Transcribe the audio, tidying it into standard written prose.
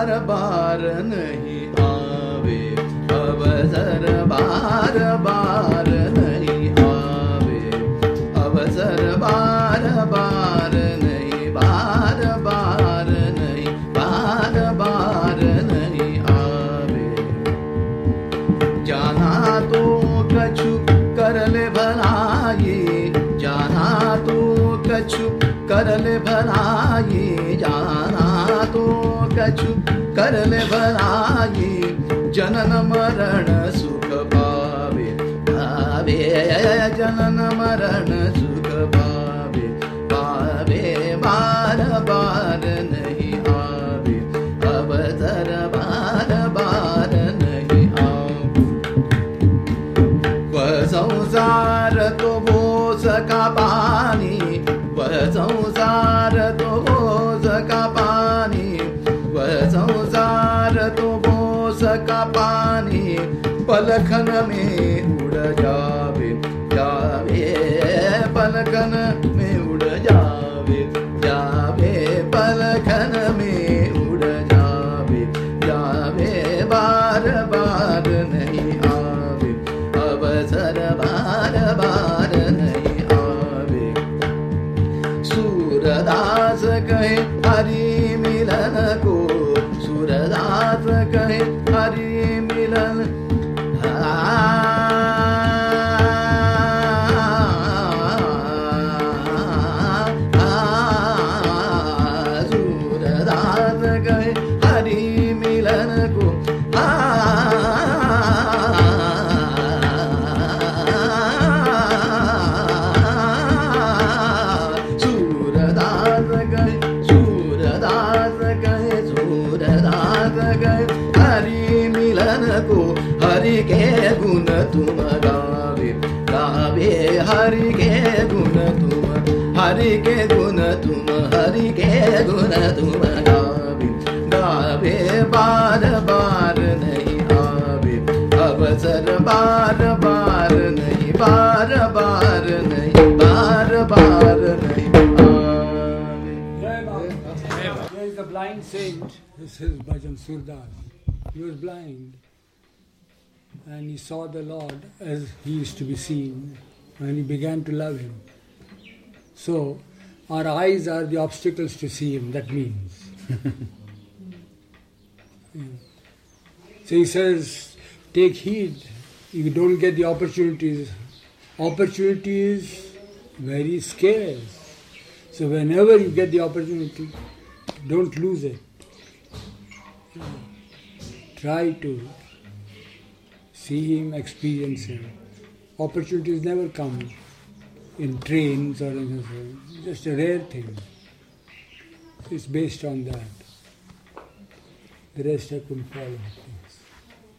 बार बार नहीं आवे, अवसर बार बार नहीं आवे, अवसर बार बार नहीं, बार बार नहीं, बार बार नहीं आवे। जाना तो कछु कर ले भलाई, जाना तो कछु कर ले भलाई, जाना तो कछु कर ले भलाई, जनन मरण सुख पावे, पावे जनन मरण सुख पावे, पावे बार बार नहीं आवे, अवसर बार बार नहीं आवे। वह संसार तो बोझ का पानी, वह संसार तो बोझ का पानी, वह संसार तो बोझ का पानी, पलखन में उड़ जावे, जावे पलखन में उड़ जावे, जावे पलखन में उड़ जावे, जावे बार बार नहीं आवे, अवसर बार बार नहीं आवे। सूरदास कहे हरि मिलन को, सूरदास कहे हरि मिलन, सूरदास कहे हरि मिलन को, सूरदास कहे, सूरदास कहे, सूरदास कहे हरि मिलन को, हरि के गुण तुम गावे, गावे हरि के गुण तुम, हरि के गुण तुम, हरि के गुण तुम गावे, गावे बार बार नहीं आवे, अवसर बार बार नहीं, बार बार नहीं, बार बार नहीं आवे। There is a blind saint, this is Bhajan Surdas. He was blind and he saw the Lord as he used to be seen and he began to love him. So, our eyes are the obstacles to see him, that means. Yeah. So he says, take heed, you don't get the opportunities. Opportunity is very scarce. So whenever you get the opportunity, don't lose it. Try to see him, experience him. Opportunities never come in trains or anything. Just a rare thing. It's based on that. The rest I couldn't follow.